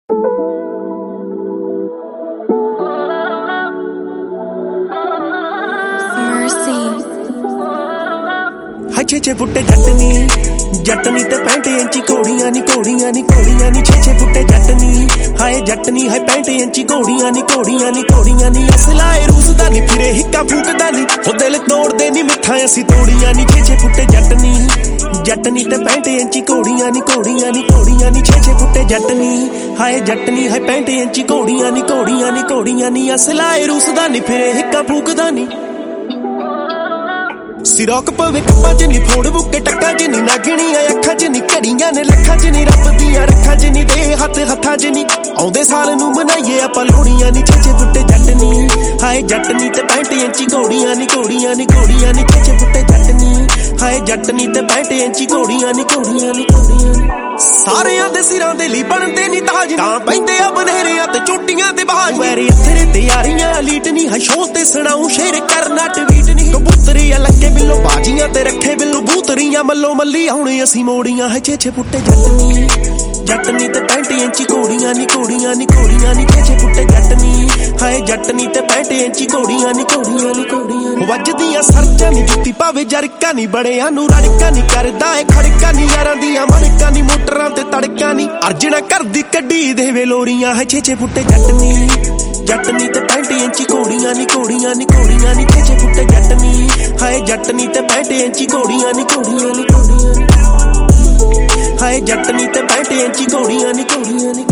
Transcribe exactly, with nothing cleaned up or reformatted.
छे छे फुटे जटनी जटनी ते पैंट इंची घोड़ियां नी घोड़ियां नी घोड़ियां नी छे छे फुटे जटनी हाय जटनी हाय पैंट इंची घोड़ियां नी घोड़ियां नी घोड़ियां नी असलाए रूसदा नी फिरे हिक्का फूकदा नी ओ दिल तोड़दे नी मिठाई असी तोड़ियां नी छे छे फुटे जटनी जटनी ते पैंट इंची घोड़ियां नी घोड़ियां नी घोड़ियां नी छे छे फुटे जटनी हाय जटनी हाय पैंट इंची घोड़ियां नी घोड़ियां नी घोड़ियां नी असलाए रूसदा नी फिरे हिक्का फूकदा नी सिरोक पवे कप्पा च नी फोड़ बुके टक्का च नी नागणी अखा च नी घड़ियां ने लखा च नी रब दियां रखा च नी दे हथ हथा च नी आउंदे साल नू मनाइए आपां लोहड़ियां नी छे छे फुटे जटनी हाय जटनी ते पैंट इंची घोड़ियां नी घोड़ियां नी घोड़ियां नी छे छे फुटे जटनी हाय जटनी ते पैंट इंची घोड़ियां नी घोड़ियां नी घोड़ियां नी सारियां दे सिरां दे ली बनदे नी ताज तां पैंदे आ बनेरियां ते चोटियां ते बाज मेरे अथरे ते यारियां लीट नी है शो ते सुनाऊं शेर करना ट्वीट नी कबूतरी लगे बिल्लो बाजियां ते रखे बिल्लो बूतरियां मल्लो मल्ली हुणे असी मोड़ियां है छे छे फुटे जटनी जटनी ते पैंट इंची घोड़ियां नी घोड़ियां नी घोड़ियां नी छे छे फुटे जटनी हाय जटनी ते पैंट इंची घोड़ियां नी घोड़ियां नी घोड़ियां वजदियां सरचा नी जुत्ती पावे जरका नी बड़ियां नू रड़का नी करदा ए खड़का नी यारां दियां मड़का नी मोटरां ते तड़का नी अर्जना करदी कड्डी देवे लोरियां है छे छे फुटे जटनी जटनी ते पैंट इंची घोड़ियां नी घोड़ियां नी घोड़ियां नी छे छे फुटे जटनी हाय जटनी ते पैंट इंची घोड़ियां नी घोड़ियां नी घोड़ियां हाय जटनी ते पैंट इंची घोड़ियां नी घोड़ियां नी